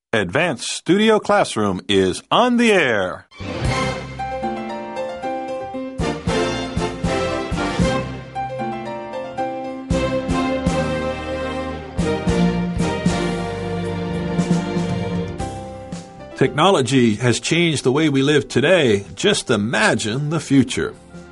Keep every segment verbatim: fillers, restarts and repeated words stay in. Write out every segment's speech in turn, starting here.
Advanced Studio Classroom is on the air. Technology has changed the way we live today. Just imagine the future.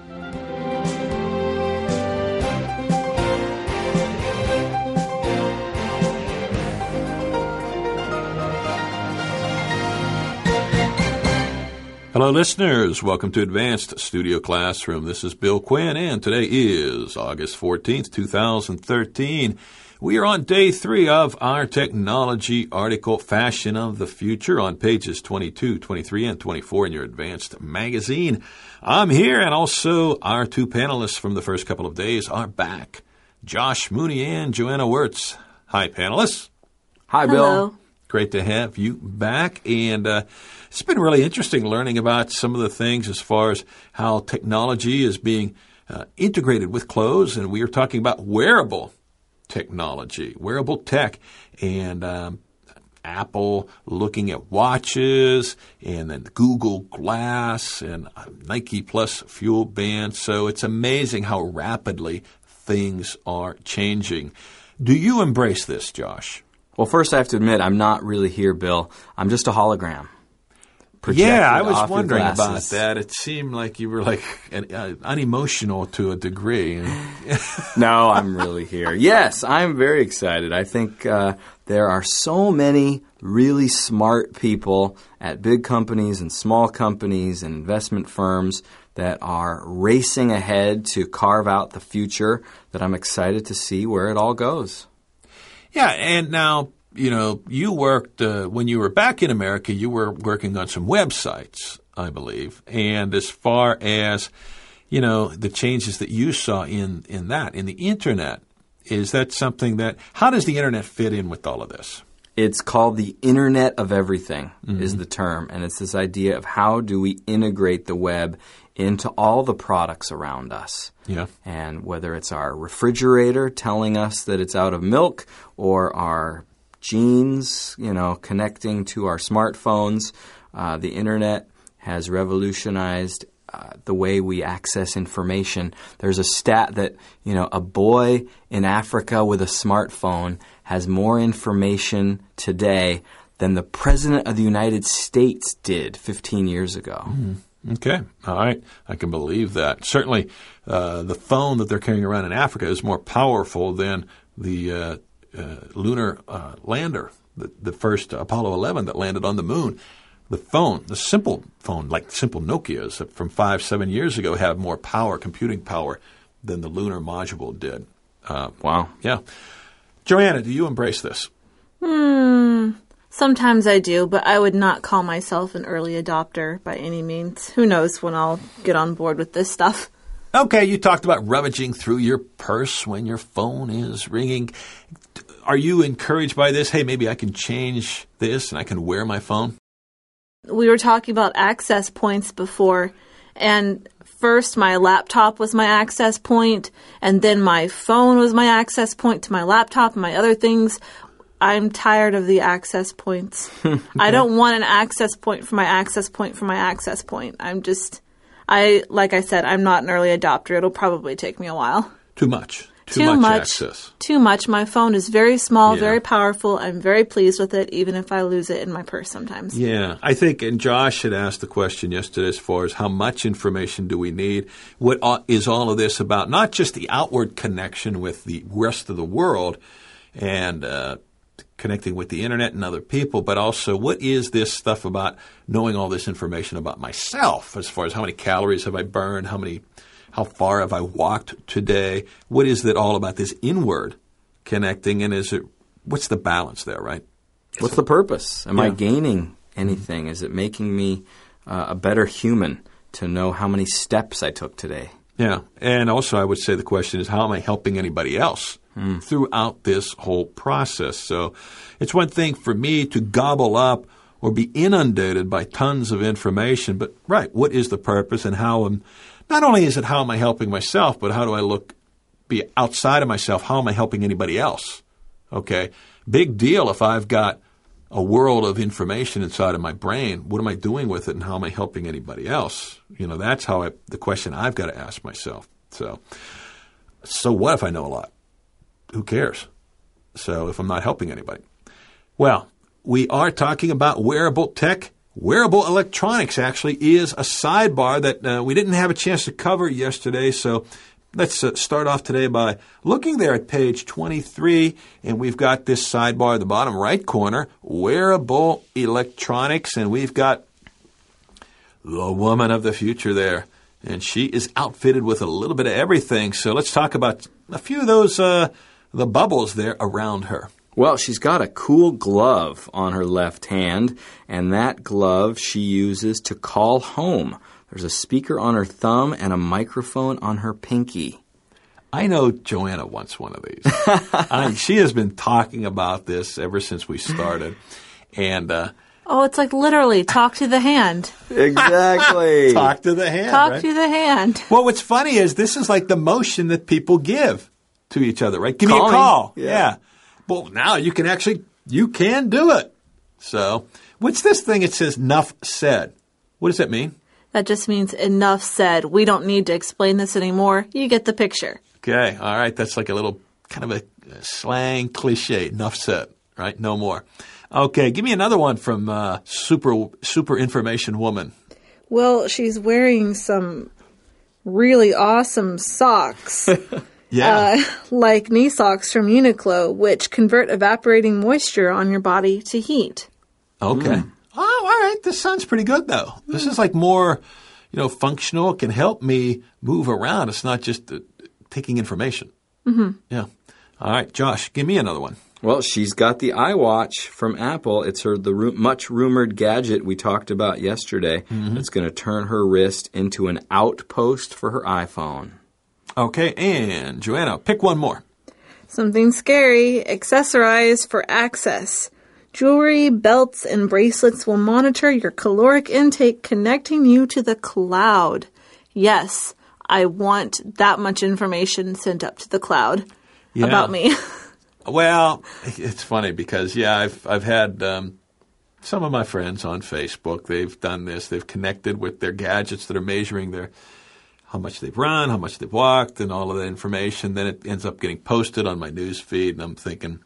Hello, listeners. Welcome to Advanced Studio Classroom. This is Bill Quinn, and today is August fourteenth, two thousand thirteen. We are on day three of our technology article, Fashion of the Future, on pages twenty-two, twenty-three, and twenty-four in your Advanced magazine. I'm here, and also our two panelists from the first couple of days are back, Josh Mooney and Joanna Wirtz. Hi, panelists. Hi, Bill. Hello. Great to have you back, and uh, it's been really interesting learning about some of the things as far as how technology is being uh, integrated with clothes, and we are talking about wearable technology, wearable tech, and um, Apple looking at watches, and then Google Glass, and Nike Plus Fuel Band. So it's amazing how rapidly things are changing. Do you embrace this, Josh? Well, first I have to admit, I'm not really here, Bill. I'm just a hologram. Yeah, I was off your wondering about glasses. that. It seemed like you were like an, uh, unemotional to a degree. No, I'm really here. Yes, I'm very excited. I think uh, there are so many really smart people at big companies and small companies and investment firms that are racing ahead to carve out the future that I'm excited to see where it all goes. Yeah, and now, you know, you worked, uh, when you were back in America, you were working on some websites, I believe. And as far as, you know, the changes that you saw in, in that, in the Internet, is that something that, how does the Internet fit in with all of this? It's called the Internet of Everything, Mm-hmm. is the term. And it's this idea of how do we integrate the web into all the products around us. Yeah. And whether it's our refrigerator telling us that it's out of milk, or our jeans, you know, connecting to our smartphones, uh, the Internet has revolutionized uh, the way we access information. There's a stat that, you know, a boy in Africa with a smartphone has more information today than the President of the United States did fifteen years ago. Mm-hmm. Okay. All right. I can believe that. Certainly, uh, the phone that they're carrying around in Africa is more powerful than the uh, uh, lunar uh, lander, the, the first Apollo eleven that landed on the moon. The phone, the simple phone, like simple Nokias from five, seven years ago, have more power, computing power, than the lunar module did. Uh, Wow. Yeah. Joanna, do you embrace this? Hmm. Sometimes I do, but I would not call myself an early adopter by any means. Who knows when I'll get on board with this stuff. Okay, you talked about rummaging through your purse when your phone is ringing. Are you encouraged by this? Hey, maybe I can change this and I can wear my phone? We were talking about access points before, and first my laptop was my access point, and then my phone was my access point to my laptop and my other things. I'm tired of the access points. I don't want an access point for my access point for my access point. I'm just, I like I said, I'm not an early adopter. It'll probably take me a while. Too much. Too, Too much, much access. Too much. My phone is very small, Yeah. very powerful. I'm very pleased with it, even if I lose it in my purse sometimes. Yeah, I think, and Josh had asked the question yesterday as far as how much information do we need? What uh, is all of this about? Not just the outward connection with the rest of the world and uh, connecting with the Internet and other people, but also what is this stuff about knowing all this information about myself as far as how many calories have I burned, how many, how far have I walked today? What is it all about this inward connecting, and is it, what's the balance there, right? What's the purpose? Am I Yeah. gaining anything? Is it making me uh, a better human to know how many steps I took today? Yeah, and also I would say the question is, how am I helping anybody else mm. throughout this whole process? So it's one thing for me to gobble up or be inundated by tons of information, but right, what is the purpose, and how am, not only is it how am I helping myself, but how do I look, be outside of myself, how am I helping anybody else? Okay, big deal if I've got a world of information inside of my brain. What am I doing with it, and how am I helping anybody else? You know, that's how I, the question I've got to ask myself. So, so what if I know a lot? Who cares? So if I'm not helping anybody. Well, we are talking about wearable tech. Wearable electronics actually is a sidebar that uh, we didn't have a chance to cover yesterday. So let's uh, start off today by looking there at page twenty-three, and we've got this sidebar at the bottom right corner, wearable electronics, and we've got the woman of the future there, and she is outfitted with a little bit of everything. So let's talk about a few of those, uh, the bubbles there around her. Well, she's got a cool glove on her left hand, and that glove she uses to call home. There's a speaker on her thumb and a microphone on her pinky. I know Joanna wants one of these. I, she has been talking about this ever since we started. And uh, oh, it's like literally talk to the hand. Exactly. Talk to the hand, Talk right? to the hand. Well, what's funny is this is like the motion that people give to each other, right? Give Calling. me a call. Yeah. yeah. Well, now you can actually, you can do it. So what's this thing? It says "nuff said." What does that mean? That just means enough said. We don't need to explain this anymore. You get the picture. Okay. All right. That's like a little kind of a, a slang cliche. Enough said, right? No more. Okay. Give me another one from uh, Super Super Information Woman. Well, she's wearing some really awesome socks. Yeah. Uh, like knee socks from Uniqlo, which convert evaporating moisture on your body to heat. Okay. Mm. Oh, all right. This sounds pretty good, though. Mm. This is like more, you know, functional. It can help me move around. It's not just uh, taking information. Mm-hmm. Yeah. All right, Josh, give me another one. Well, she's got the iWatch from Apple. It's her the ru- much rumored gadget we talked about yesterday. Mm-hmm. It's going to turn her wrist into an outpost for her iPhone. Okay, and Joanna, pick one more. Something scary. Accessorize for access. Jewelry, belts, and bracelets will monitor your caloric intake, connecting you to the cloud. Yes, I want that much information sent up to the cloud yeah. about me. Well, it's funny because, yeah, I've I've had um, some of my friends on Facebook. They've done this. They've connected with their gadgets that are measuring their how much they've run, how much they've walked, and all of that information. Then it ends up getting posted on my news feed, and I'm thinking,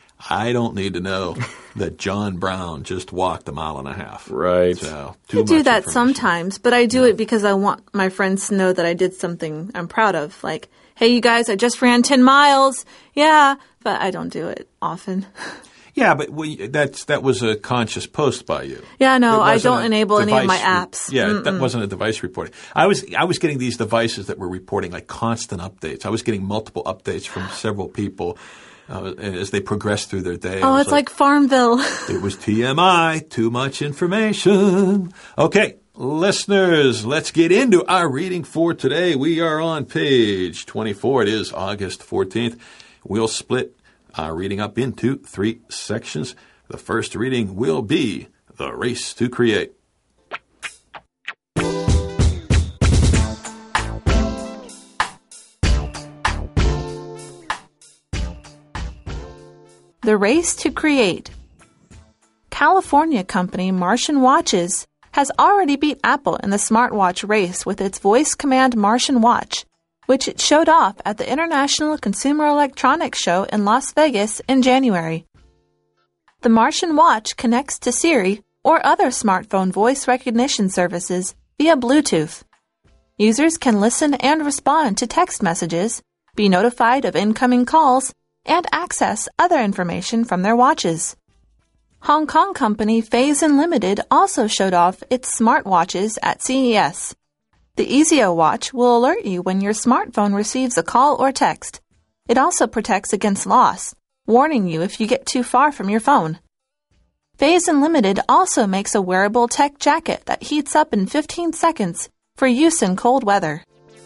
I don't need to know that John Brown just walked a mile and a half. Right. So, too I much do that information. sometimes, but I do yeah. it because I want my friends to know that I did something I'm proud of. Like, hey, you guys, I just ran ten miles. Yeah, but I don't do it often. Yeah, but we, that's that was a conscious post by you. Yeah, no, I don't enable any of my re- apps. Yeah, Mm-mm. that wasn't a device reporting. I was I was getting these devices that were reporting like constant updates. I was getting multiple updates from several people uh, as they progressed through their day. Oh, it's like, like Farmville. It was T M I, too much information. Okay, listeners, let's get into our reading for today. We are on page twenty-four. It is August fourteenth. We'll split our reading up into three sections. The first reading will be The Race to Create. The Race to Create. California company Martian Watches has already beat Apple in the smartwatch race with its voice command Martian Watch, which it showed off at the International Consumer Electronics Show in Las Vegas in January. The Martian Watch connects to Siri or other smartphone voice recognition services via Bluetooth. Users can listen and respond to text messages, be notified of incoming calls, and access other information from their watches. Hong Kong company Phase Unlimited also showed off its smartwatches at C E S. The Ezio watch will alert you when your smartphone receives a call or text. It also protects against loss, warning you if you get too far from your phone. Phase Unlimited also makes a wearable tech jacket that heats up in fifteen seconds for use in cold weather.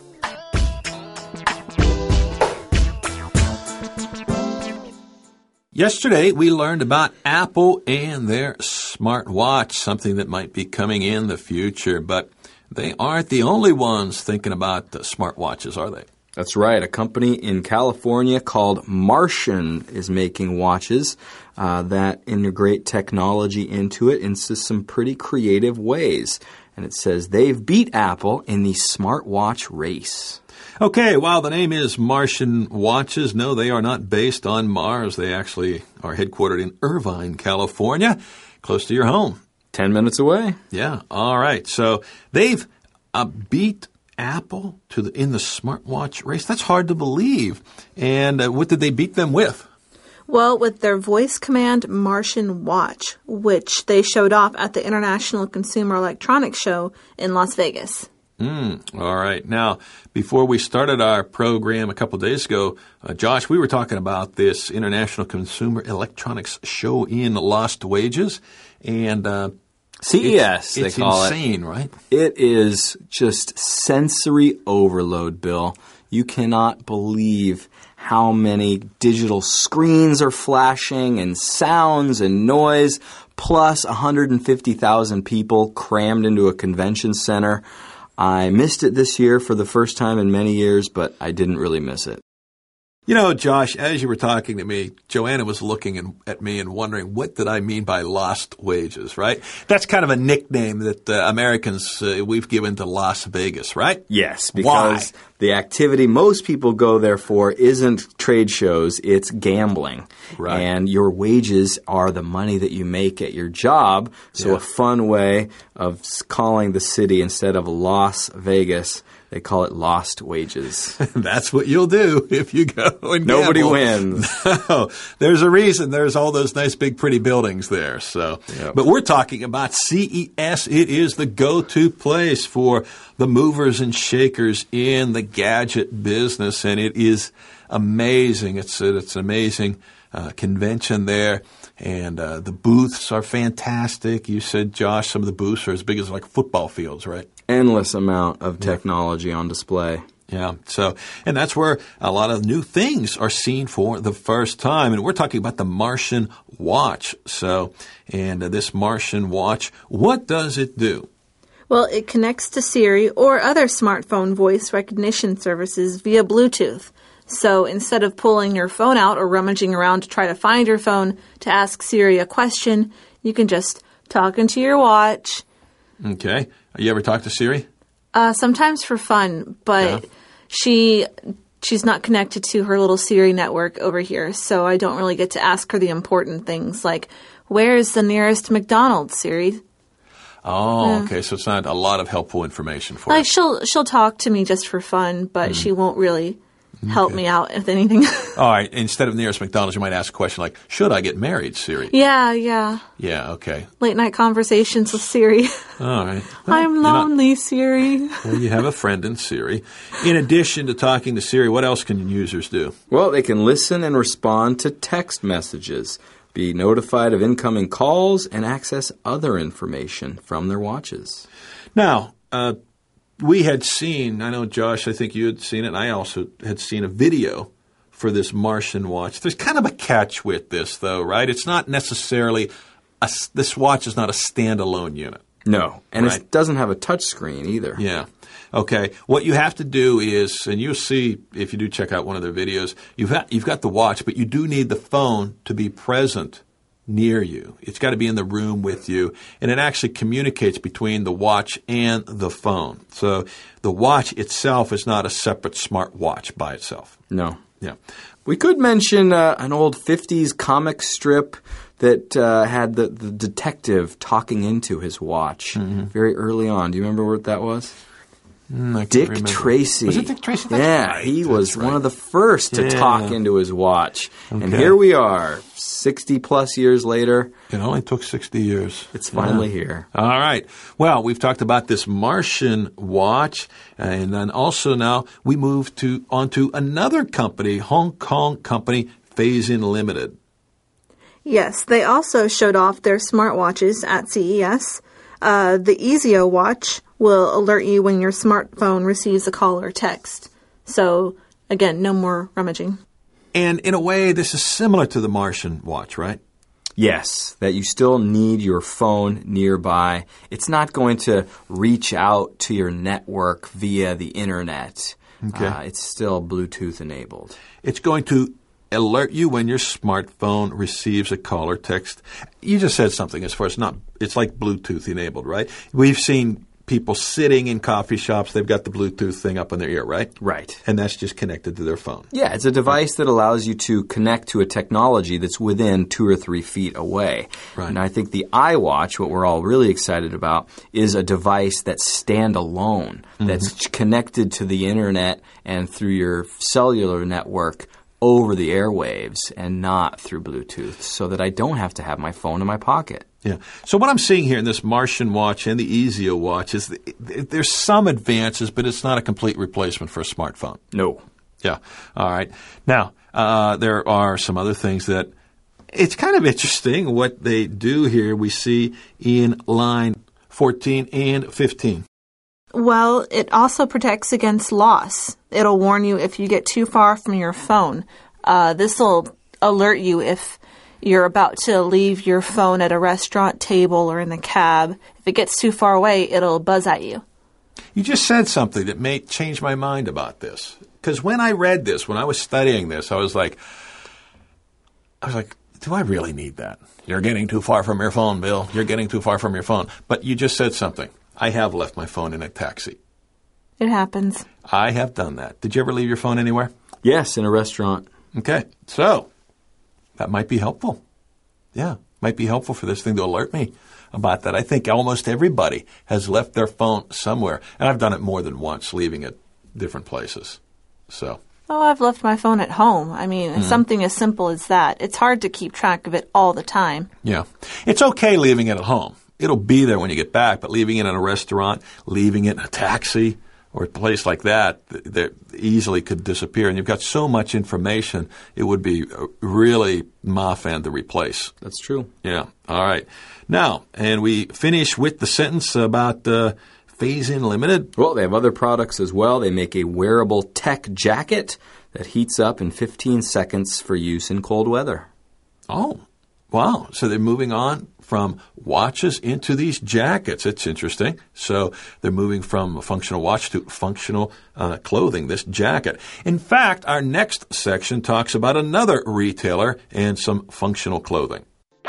Yesterday, we learned about Apple and their smartwatch, something that might be coming in the future, but they aren't the only ones thinking about the smartwatches, are they? That's right. A company in California called Martian is making watches uh, that integrate technology into it in some pretty creative ways. And it says they've beat Apple in the smartwatch race. Okay, while the name is Martian Watches, no, they are not based on Mars. They actually are headquartered in Irvine, California, close to your home. Ten minutes away. Yeah, all right. So they've uh, beat Apple to the, in the smartwatch race. That's hard to believe. And uh, what did they beat them with? Well, with their voice command Martian Watch, which they showed off at the International Consumer Electronics Show in Las Vegas. Mm, all right. Now, before we started our program a couple of days ago, uh, Josh, we were talking about this International Consumer Electronics Show in Lost Wages. And uh, C E S, it's, they it's call insane, it. right? It is just sensory overload, Bill. You cannot believe how many digital screens are flashing and sounds and noise, plus one hundred fifty thousand people crammed into a convention center. I missed it this year for the first time in many years, but I didn't really miss it. You know, Josh, as you were talking to me, Joanna was looking in, at me and wondering, what did I mean by lost wages, right? That's kind of a nickname that uh, Americans, uh, we've given to Las Vegas, right? Yes, because Why? The activity most people go there for isn't trade shows, it's gambling. Right. And your wages are the money that you make at your job. So yeah. a fun way of calling the city, instead of Las Vegas, they call it lost wages. That's what you'll do if you go and Nobody gamble. wins. No, there's a reason there's all those nice big pretty buildings there. So, yep. But we're talking about C E S. It is the go-to place for the movers and shakers in the gadget business, and it is amazing. It's a, it's an amazing uh, convention there. And uh, the booths are fantastic. You said, Josh, some of the booths are as big as like football fields, right? Endless amount of technology yeah. on display. Yeah. So, and that's where a lot of new things are seen for the first time. And we're talking about the Martian Watch. So, and uh, this Martian Watch, what does it do? Well, it connects to Siri or other smartphone voice recognition services via Bluetooth. So instead of pulling your phone out or rummaging around to try to find your phone to ask Siri a question, you can just talk into your watch. Okay. You ever talk to Siri? Uh, sometimes for fun, but yeah. she she's not connected to her little Siri network over here, so I don't really get to ask her the important things like, where's the nearest McDonald's, Siri? Oh, yeah. Okay. So it's not a lot of helpful information for like us. she'll she'll talk to me just for fun, but mm. she won't really help okay. me out with anything. All right. Instead of nearest McDonald's, you might ask a question like, should I get married, Siri? Yeah, yeah. Yeah, okay. Late night conversations with Siri. All right. Well, I'm lonely, not... Siri. Well, you have a friend in Siri. In addition to talking to Siri, what else can users do? Well, they can listen and respond to text messages, be notified of incoming calls, and access other information from their watches. Now, uh, we had seen, I know, Josh, I think you had seen it, and I also had seen a video for this Martian watch. There's kind of a catch with this, though, right? It's not necessarily, a, this watch is not a standalone unit. No, and right? It doesn't have a touch screen either. Yeah. Okay. What you have to do is, and you'll see if you do check out one of their videos, you've got, you've got the watch, but you do need the phone to be present near you. It's got to be in the room with you, and it actually communicates between the watch and the phone. So the watch itself is not a separate smart watch by itself. No. Yeah. We could mention uh, an old fifties comic strip that uh, had the, the detective talking into his watch mm-hmm. very early on. Do you remember what that was? Mm, Dick Tracy. Was it Dick Tracy? That's yeah, right. he was right. one of the first to yeah. talk into his watch. Okay. And here we are, sixty plus years later. It only took sixty years. It's finally yeah. here. All right. Well, we've talked about this Martian watch, and then also now we move to onto another company, Hong Kong company, Phase-In Limited. Yes, they also showed off their smartwatches at C E S. Uh, the Ezio watch will alert you when your smartphone receives a call or text. So, again, no more rummaging. And in a way, this is similar to the Martian watch, right? Yes, that you still need your phone nearby. It's not going to reach out to your network via the internet. Okay. uh, it's still Bluetooth enabled. It's going to alert you when your smartphone receives a call or text. You just said something as far as not, it's like Bluetooth enabled, right? We've seen people sitting in coffee shops, they've got the Bluetooth thing up in their ear, right? Right. And that's just connected to their phone. Yeah, it's a device that allows you to connect to a technology that's within two or three feet away. Right. And I think the iWatch, what we're all really excited about, is a device that's standalone, mm-hmm. that's connected to the internet and through your cellular network over the airwaves and not through Bluetooth, so that I don't have to have my phone in my pocket. Yeah. So what I'm seeing here in this Martian watch and the Ezio watch is that there's some advances, but it's not a complete replacement for a smartphone. No. Yeah. All right. Now, uh, there are some other things that it's kind of interesting what they do here. We see in line fourteen and fifteen. Well, it also protects against loss. It'll warn you if you get too far from your phone. Uh, this will alert you if you're about to leave your phone at a restaurant table or in the cab. If it gets too far away, it'll buzz at you. You just said something that may change my mind about this. Because when I read this, when I was studying this, I was like, I was like, do I really need that? You're getting too far from your phone, Bill. You're getting too far from your phone. But you just said something. I have left my phone in a taxi. It happens. I have done that. Did you ever leave your phone anywhere? Yes, in a restaurant. Okay. So that might be helpful. Yeah, might be helpful for this thing to alert me about that. I think almost everybody has left their phone somewhere. And I've done it more than once, leaving it different places. So. Oh, I've left my phone at home. I mean, mm-hmm. something as simple as that. It's hard to keep track of it all the time. Yeah. It's okay leaving it at home. It'll be there when you get back, but leaving it in a restaurant, leaving it in a taxi or a place like that, that easily could disappear. And you've got so much information, it would be really moffan to replace. That's true. Yeah. All right. Now, and we finish with the sentence about uh, Phase-In Limited. Well, they have other products as well. They make a wearable tech jacket that heats up in fifteen seconds for use in cold weather. Oh, wow. So they're moving on from watches into these jackets. It's interesting. So they're moving from a functional watch to functional uh, clothing, this jacket. In fact, our next section talks about another retailer and some functional clothing.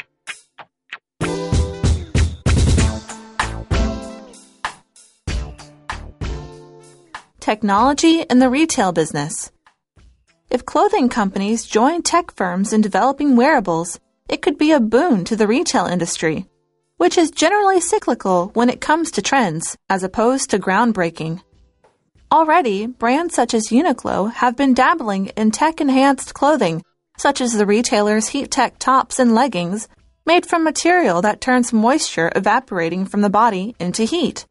Technology in the retail business. If clothing companies join tech firms in developing wearables, it could be a boon to the retail industry, which is generally cyclical when it comes to trends, as opposed to groundbreaking. Already, brands such as Uniqlo have been dabbling in tech-enhanced clothing, such as the retailer's Heat-Tech tops and leggings, made from material that turns moisture evaporating from the body into heat.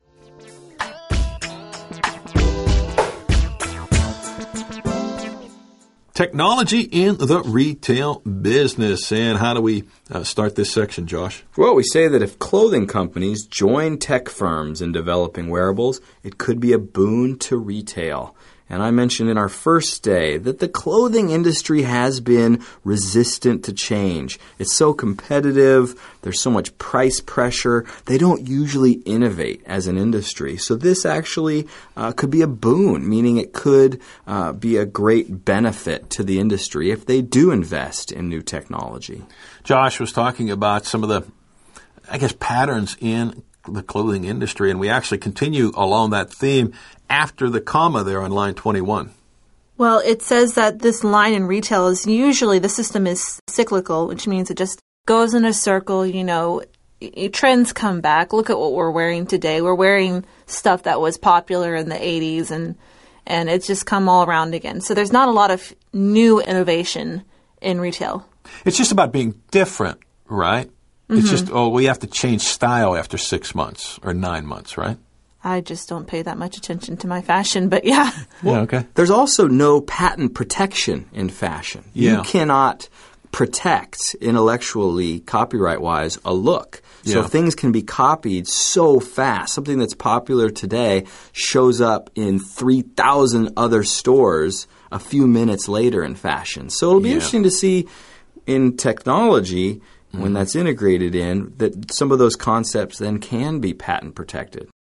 Technology in the retail business. And how do we uh, start this section, Josh? Well, we say that if clothing companies join tech firms in developing wearables, it could be a boon to retail. And I mentioned in our first day that the clothing industry has been resistant to change. It's so competitive. There's so much price pressure. They don't usually innovate as an industry. So this actually uh, could be a boon, meaning it could uh, be a great benefit to the industry if they do invest in new technology. Josh was talking about some of the, I guess, patterns in the clothing industry, and we actually continue along that theme after the comma there on line twenty-one. Well, it says that this line in retail is usually the system is cyclical, which means it just goes in a circle. You know, trends come back. Look at what we're wearing today. We're wearing stuff that was popular in the eighties, and and it's just come all around again. So there's not a lot of new innovation in retail. It's just about being different, right? It's mm-hmm. just, oh, we have to change style after six months or nine months, right? I just don't pay that much attention to my fashion, but yeah. Well, yeah, okay. There's also no patent protection in fashion. Yeah. You cannot protect intellectually, copyright-wise, a look. So yeah. things can be copied so fast. Something that's popular today shows up in three thousand other stores a few minutes later in fashion. So it'll be yeah. interesting to see in technology, when that's integrated in, that some of those concepts then can be patent protected.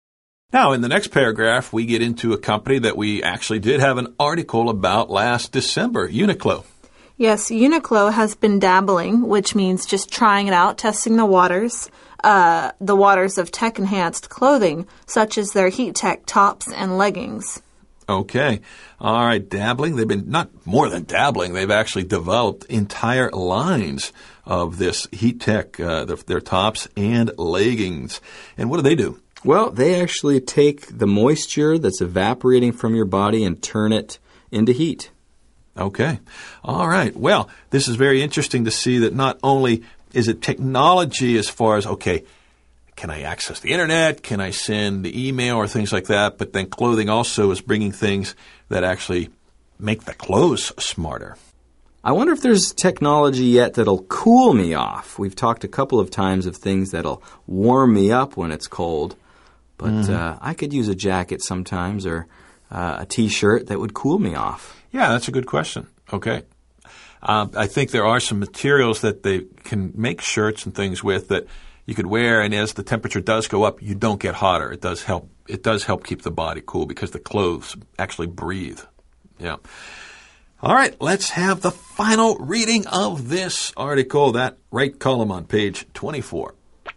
Now, in the next paragraph, we get into a company that we actually did have an article about last December, Uniqlo. Yes, Uniqlo has been dabbling, which means just trying it out, testing the waters, uh, the waters of tech-enhanced clothing, such as their heat tech tops and leggings. Okay. All right, dabbling. They've been not more than dabbling. They've actually developed entire lines of this heat tech, uh, their, their tops and leggings. And what do they do? Well, they actually take the moisture that's evaporating from your body and turn it into heat. Okay. All right. Well, this is very interesting to see that not only is it technology as far as, okay, can I access the internet? Can I send the email or things like that? But then clothing also is bringing things that actually make the clothes smarter. I wonder if there's technology yet that'll cool me off. We've talked a couple of times of things that'll warm me up when it's cold. But mm-hmm. uh, I could use a jacket sometimes or uh, a T-shirt that would cool me off. Yeah, that's a good question. Okay. Uh, I think there are some materials that they can make shirts and things with that you could wear, and as the temperature does go up, you don't get hotter. It does help. It does help keep the body cool because the clothes actually breathe. Yeah. All right, let's have the final reading of this article, that right column on page twenty-four.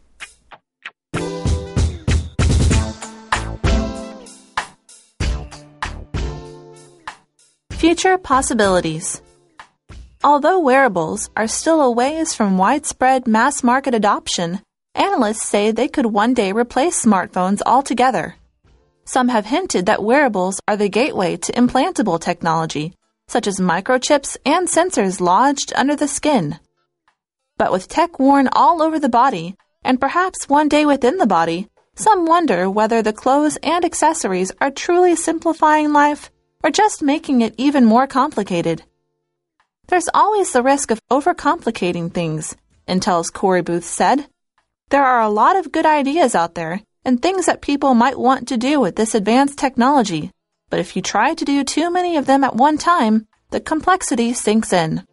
Future possibilities. Although wearables are still a ways from widespread mass market adoption, analysts say they could one day replace smartphones altogether. Some have hinted that wearables are the gateway to implantable technology, such as microchips and sensors lodged under the skin. But with tech worn all over the body, and perhaps one day within the body, some wonder whether the clothes and accessories are truly simplifying life or just making it even more complicated. There's always the risk of overcomplicating things, Intel's Corey Booth said. There are a lot of good ideas out there and things that people might want to do with this advanced technology, but if you try to do too many of them at one time, the complexity sinks in.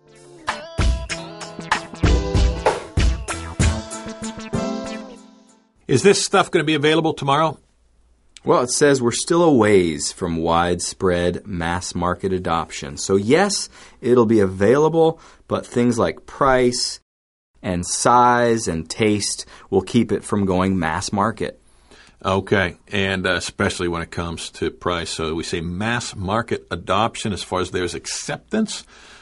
Is this stuff going to be available tomorrow? Well, it says we're still a ways from widespread mass market adoption. So yes, it'll be available, but things like price and size and taste will keep it from going mass market. Okay, and uh, especially when it comes to price. So we say mass market adoption as far as there's acceptance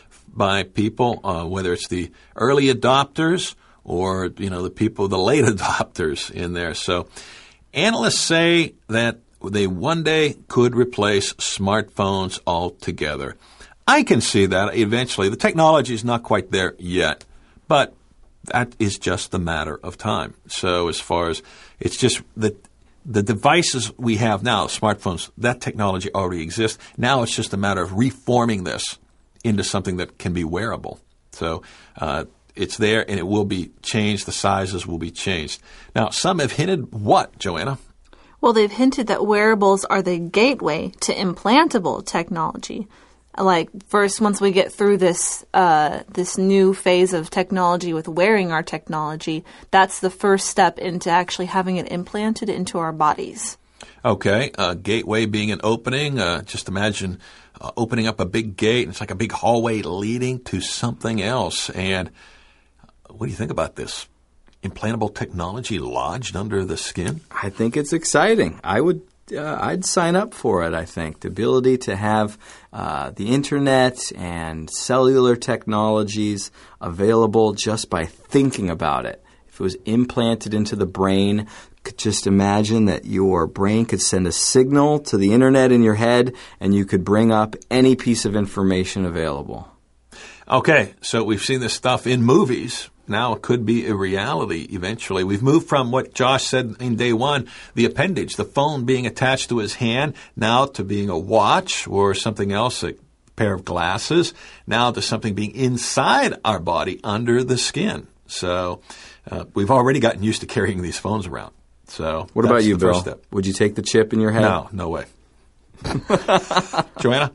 by people, uh, whether it's the early adopters or, you know, the people, the late adopters in there. So analysts say that they one day could replace smartphones altogether. I can see that eventually. The technology is not quite there yet, but that is just a matter of time. So as far as it's just the the devices we have now, smartphones, that technology already exists. Now it's just a matter of reforming this into something that can be wearable. So uh, it's there and it will be changed. The sizes will be changed. Now, some have hinted what, Joanna? Well, they've hinted that wearables are the gateway to implantable technology. Like, first, once we get through this uh, this new phase of technology with wearing our technology, that's the first step into actually having it implanted into our bodies. Okay, uh, gateway being an opening. Uh, just imagine uh, opening up a big gate, and it's like a big hallway leading to something else. And what do you think about this? Implantable technology lodged under the skin? I think it's exciting. I would, uh, I'd sign up for it, I think. The ability to have uh, the internet and cellular technologies available just by thinking about it. If it was implanted into the brain, could just imagine that your brain could send a signal to the internet in your head and you could bring up any piece of information available. Okay, so we've seen this stuff in movies. Now it could be a reality eventually. We've moved from what Josh said in day one, the appendage, the phone being attached to his hand, now to being a watch or something else, a pair of glasses, now to something being inside our body under the skin. So uh, we've already gotten used to carrying these phones around. So what about you, Bill? Would you take the chip in your head? No, no way. Joanna?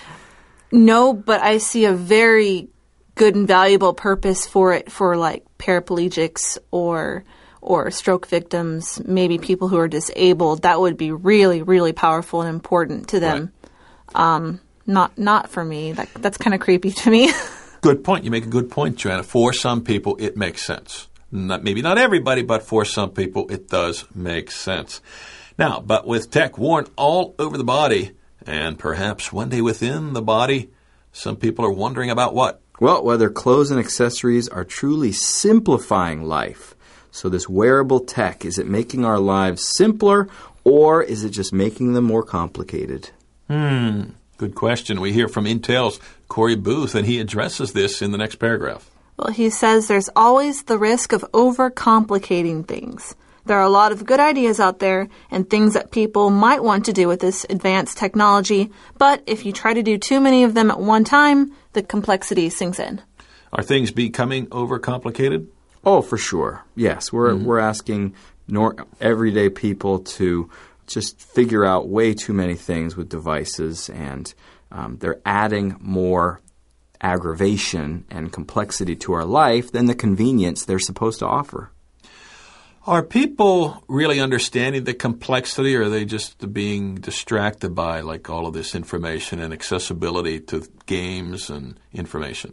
No, but I see a very good and valuable purpose for it for like paraplegics or or stroke victims, maybe people who are disabled, that would be really, really powerful and important to them. Right. Um, not not for me. That, that's kind of creepy to me. Good point. You make a good point, Joanna. For some people, it makes sense. Not, maybe not everybody, but for some people, it does make sense. Now, but with tech worn all over the body, and perhaps one day within the body, some people are wondering about what? Well, whether clothes and accessories are truly simplifying life. So this wearable tech, is it making our lives simpler, or is it just making them more complicated? Hmm, good question. We hear from Intel's Corey Booth, and he addresses this in the next paragraph. Well, he says there's always the risk of overcomplicating things. There are a lot of good ideas out there and things that people might want to do with this advanced technology, but if you try to do too many of them at one time, the complexity sinks in. Are things becoming overcomplicated? Oh, for sure. Yes, we're mm-hmm. we're asking nor- everyday people to just figure out way too many things with devices, and um, they're adding more aggravation and complexity to our life than the convenience they're supposed to offer. Are people really understanding the complexity, or are they just being distracted by like all of this information and accessibility to games and information?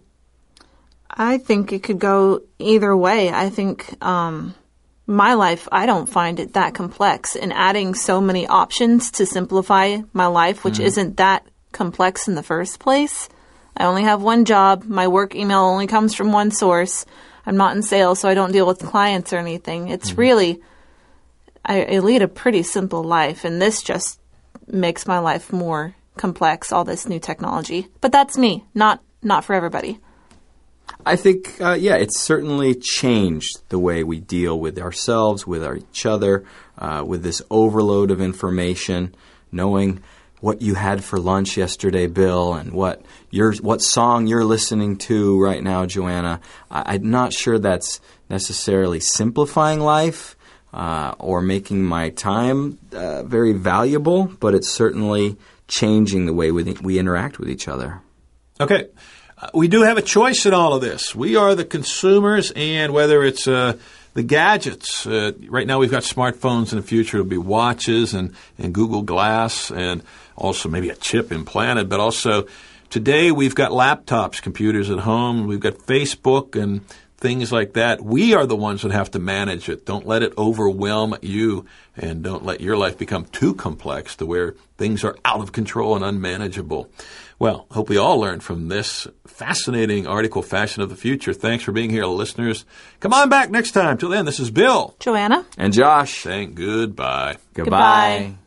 I think it could go either way. I think um, my life, I don't find it that complex. And adding so many options to simplify my life, which mm-hmm. isn't that complex in the first place. I only have one job. My work email only comes from one source. I'm not in sales, so I don't deal with clients or anything. It's mm-hmm. really, I, I lead a pretty simple life, and this just makes my life more complex, all this new technology. But that's me, not not for everybody. I think, uh, yeah, it's certainly changed the way we deal with ourselves, with our, each other, uh, with this overload of information, knowing what you had for lunch yesterday, Bill, and what your what song you're listening to right now, Joanna. I, I'm not sure that's necessarily simplifying life uh, or making my time uh, very valuable, but it's certainly changing the way we, we interact with each other. Okay. Uh, we do have a choice in all of this. We are the consumers, and whether it's uh, the gadgets, uh, right now we've got smartphones, in the future it'll be watches and, and Google Glass, and also maybe a chip implanted, but also today we've got laptops, computers at home, we've got Facebook and things like that. We are the ones that have to manage it. Don't let it overwhelm you, and don't let your life become too complex to where things are out of control and unmanageable. Well, hope we all learned from this fascinating article, Fashion of the Future. Thanks for being here, listeners. Come on back next time. Till then, this is Bill, Joanna, and Josh saying goodbye. Goodbye. Goodbye.